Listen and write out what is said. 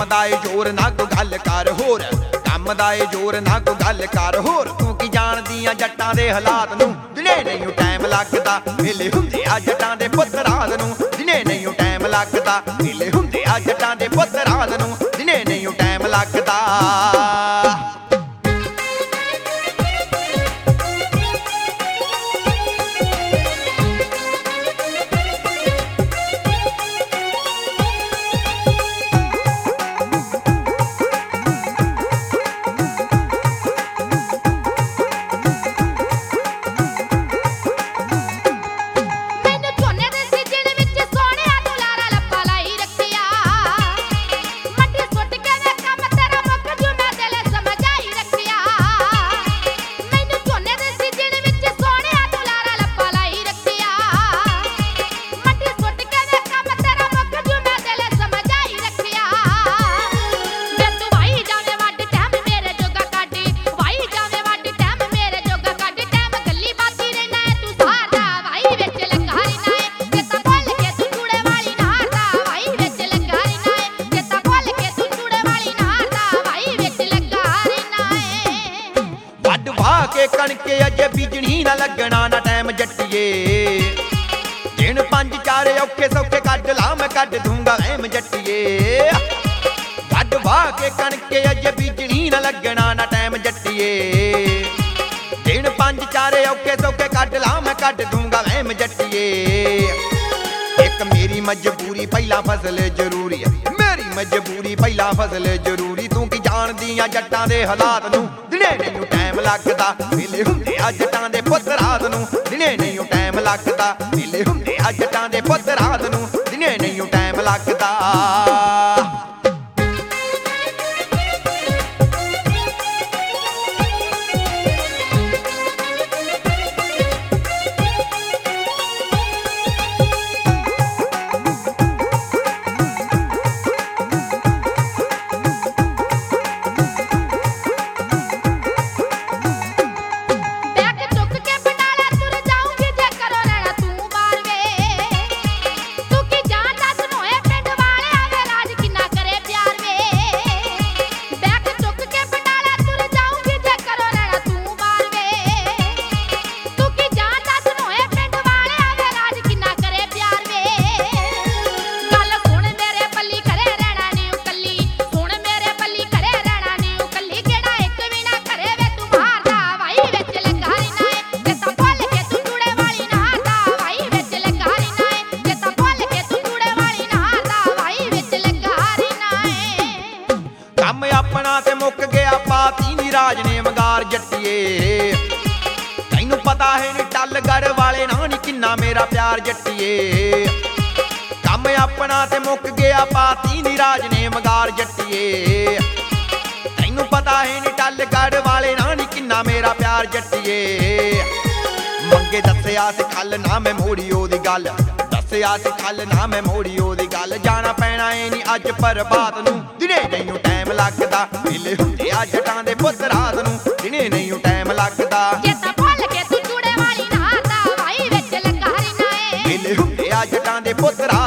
ਦਾ ਏ ਜ਼ੋਰ ਨਾ ਕੋਈ ਗੱਲ ਕਰ ਹੋਰ, ਕੰਮ ਦਾ ਏ ਜ਼ੋਰ ਨਾ ਕੋਈ ਗੱਲ ਕਰ ਹੋਰ। ਤੂੰ ਕੀ ਜਾਣਦੀ ਆ ਜੱਟਾਂ ਦੇ ਹਾਲਾਤ ਨੂੰ, ਦਿਨੇ ਨਹੀਂ ਟਾਈਮ ਲੱਗਦਾ ਵੇਲੇ ਹੁੰਦੇ ਆ ਜੱਟਾਂ ਦੇ ਪੁੱਤ ਰਾਤ ਨੂੰ। ਦਿਨੇ ਨਹੀਂ ਟਾਈਮ ਲੱਗਦਾ ਵੇਲੇ ਹੁੰਦੇ ਆ ਜੱਟਾਂ ਦੇ ਪੁੱਤ ਰਾਤ ਨੂੰ। ਦਿਨੇ ਨਹੀਂ ਟਾਈਮ ਲੱਗਦਾ। ਕਣਕੇ ਅਜੇ ਬੀਜਣੀ ਨਾ ਲੱਗਣਾ ਨਾ ਟਾਈਮ ਜੱਟੀਏ। ਦਿਨ 5-4 ਔਖੇ ਸੌਖੇ ਕੱਢ ਲਾ ਮੈਂ ਕੱਢ ਦੂੰਗਾ ਐਮ ਜੱਟੀਏ। ਵੱਢ ਵਾਹ ਕੇ ਕਣਕੇ ਅਜੇ ਬੀਜਣੀ ਨਾ ਲੱਗਣਾ ਨਾ ਟਾਈਮ ਜੱਟੀਏ। ਦਿਨ 5-4 ਔਖੇ ਸੌਖੇ ਕੱਢ ਲਾ ਮੈਂ ਕੱਢ ਦੂੰਗਾ ਐਮ ਜੱਟੀਏ। ਇੱਕ ਮੇਰੀ ਮਜਬੂਰੀ ਪਹਿਲਾਂ ਫਸਲ ਜ਼ਰੂਰੀ ਆ, ਮੇਰੀ ਮਜਬੂਰੀ ਪਹਿਲਾਂ ਫਸਲ ਜ਼ਰੂਰੀ। ਤੂੰ ਕੀ ਜਾਣਦੀ ਆ ਜੱਟਾਂ ਦੇ ਹਾਲਾਤ ਨੂੰ, ਦਿਨੇ ਨਹੀਂ ਟਾਈਮ ਲੱਗਦਾ ਵੇਲੇ ਹੁੰਦੇ ਆ ਜੱਟਾਂ ਦੇ ਪੁੱਤ ਰਾਤ ਨੂੰ। ਦਿਨੇ ਨਹੀਂ ਟਾਈਮ ਲੱਗਦਾ ਵੇਲੇ ਹੁੰਦੇ ਆ ਜੱਟਾਂ ਦੇ ਪੁੱਤ ਰਾਤ ਨੂੰ। ਦਿਨੇ ਨਹੀਂ ਟਾਈਮ ਲੱਗਦਾ। ਆਪਣਾ ਤੇ ਮੁੱਕ ਗਿਆ ਪਾਤੀ ਨੀ ਰਾਜ ਨੇ ਵੰਗਾਰ ਜੱਟੀਏ। ਤੈਨੂੰ ਪਤਾ ਹੈ ਨੀ ਟੱਲਗੜ ਵਾਲੇ ਨਾਲ ਨੀ ਕਿੰਨਾ ਮੇਰਾ ਪਿਆਰ ਜੱਟੀਏ। ਕੰਮ ਆਪਣਾ ਤੇ ਮੁੱਕ ਗਿਆ ਪਾਤੀ ਨੀ ਰਾਜ ਨੇ ਵੰਗਾਰ ਜੱਟੀਏ। ਤੈਨੂੰ ਪਤਾ ਹੈ ਨੀ ਟੱਲਗੜ ਵਾਲੇ ਨਾਲ ਨੀ ਕਿੰਨਾ ਮੇਰਾ ਪਿਆਰ ਜੱਟੀਏ। ਮੰਗੇ ਦੱਸਿਆ ਸੀ ਕੱਲ ਨਾ ਮੈਂ ਮੋੜੀ ਉਹਦੀ ਗੱਲ, ਦੱਸਿਆ ਸੀ ਕੱਲ ਨਾ ਮੈਂ ਮੋੜੀ ਉਹਦੀ ਗੱਲ। ਜਾਣਾ ਪੈਣਾ ਏ ਨੀ ਅੱਜ ਪ੍ਰਭਾਤ ਨੂੰ, ਦਿਨੇ ਨਹੀਂ ਟਾਈਮ ਲੱਗਦਾ ਵੇਲੇ ਹੁੰਦੇ ਆ ਜੱਟਾਂ ਦੇ ਪੁੱਤ ਰਾਤ ਨੂੰ। ਦਿਨੇ ਨਹੀਂ ਟਾਈਮ ਲੱਗਦਾ ਚੇਤਾ ਭੁੱਲ ਕੇ ਤੂੰ ਚੂੜੇ ਵਾਲੀ ਨਾਰ ਦਾ ਵਾਈ ਵਿੱਚ ਲੱਗਾ ਰਹਿਣਾ ਏ। ਵੇਲੇ ਹੁੰਦੇ ਆ ਜੱਟਾਂ ਦੇ ਪੁੱਤ ਰਾਤ